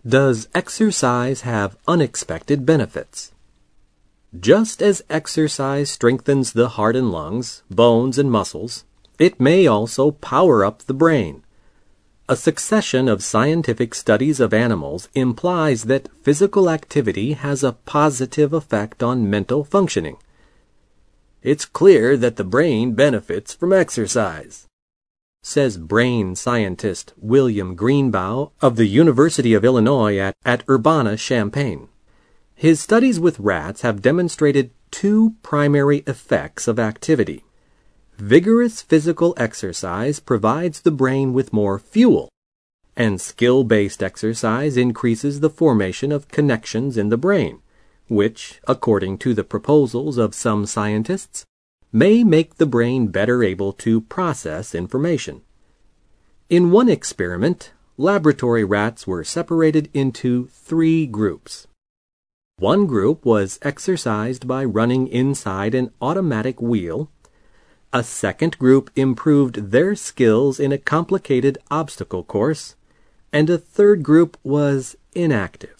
Does exercise have unexpected benefits? Just as exercise strengthens the heart and lungs, bones and muscles, it may also power up the brain. A succession of scientific studies of animals implies that physical activity has a positive effect on mental functioning. It's clear that the brain benefits from exercise, says brain scientist William Greenbaugh of the University of Illinois at Urbana-Champaign. His studies with rats have demonstrated two primary effects of activity. Vigorous physical exercise provides the brain with more fuel, and skill-based exercise increases the formation of connections in the brain, which, according to the proposals of some scientists, may make the brain better able to process information. In one experiment, laboratory rats were separated into 3 groups. One group was exercised by running inside an automatic wheel. A second group improved their skills in a complicated obstacle course, and a third group was inactive.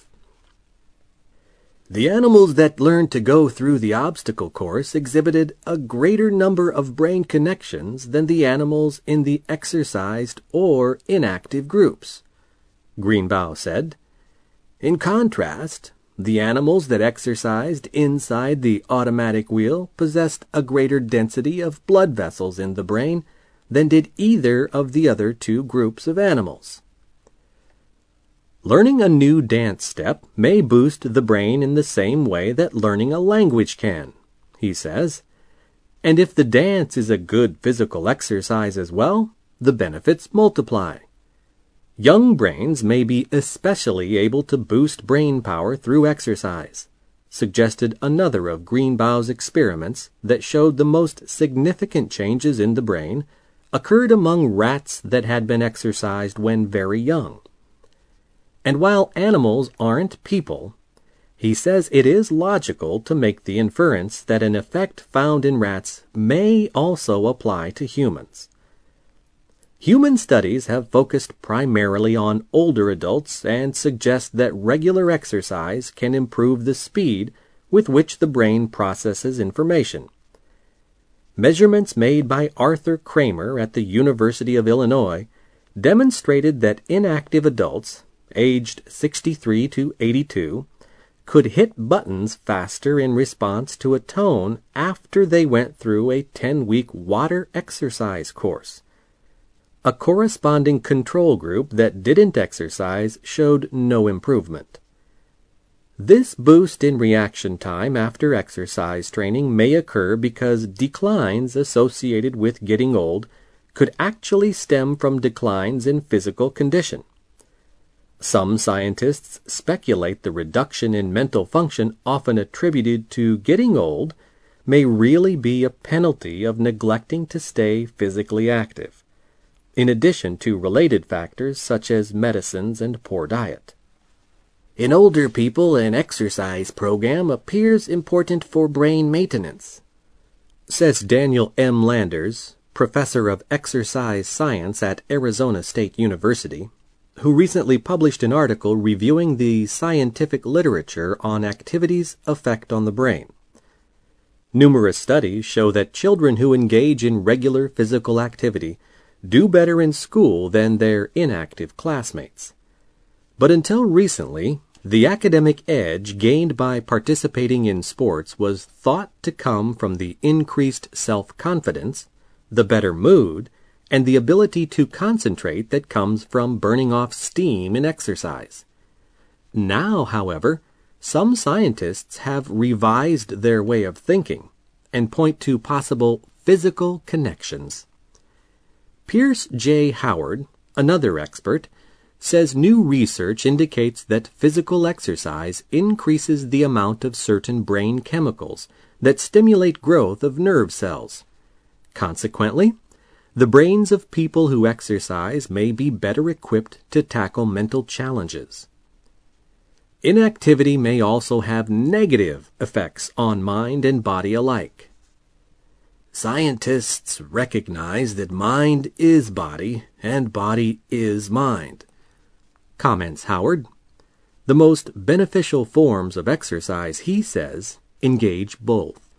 The animals that learned to go through the obstacle course exhibited a greater number of brain connections than the animals in the exercised or inactive groups, Greenbaugh said. In contrast, the animals that exercised inside the automatic wheel possessed a greater density of blood vessels in the brain than did either of the other 2 groups of animals. Learning a new dance step may boost the brain in the same way that learning a language can, he says. And if the dance is a good physical exercise as well, the benefits multiply. Young brains may be especially able to boost brain power through exercise, suggested another of Greenbaugh's experiments that showed the most significant changes in the brain occurred among rats that had been exercised when very young. And while animals aren't people, he says it is logical to make the inference that an effect found in rats may also apply to humans. Human studies have focused primarily on older adults and suggest that regular exercise can improve the speed with which the brain processes information. Measurements made by Arthur Kramer at the University of Illinois demonstrated that inactive adults, aged 63 to 82, could hit buttons faster in response to a tone after they went through a 10-week water exercise course. A corresponding control group that didn't exercise showed no improvement. This boost in reaction time after exercise training may occur because declines associated with getting old could actually stem from declines in physical condition. Some scientists speculate the reduction in mental function often attributed to getting old may really be a penalty of neglecting to stay physically active, in addition to related factors such as medicines and poor diet. In older people, an exercise program appears important for brain maintenance, says Daniel M. Landers, professor of exercise science at Arizona State University, who recently published an article reviewing the scientific literature on activity's effect on the brain. Numerous studies show that children who engage in regular physical activity do better in school than their inactive classmates. But until recently, the academic edge gained by participating in sports was thought to come from the increased self-confidence, the better mood, and the ability to concentrate that comes from burning off steam in exercise. Now, however, some scientists have revised their way of thinking and point to possible physical connections. Pierce J. Howard, another expert, says new research indicates that physical exercise increases the amount of certain brain chemicals that stimulate growth of nerve cells. Consequently, the brains of people who exercise may be better equipped to tackle mental challenges. Inactivity may also have negative effects on mind and body alike. Scientists recognize that mind is body and body is mind, comments Howard. The most beneficial forms of exercise, he says, engage both.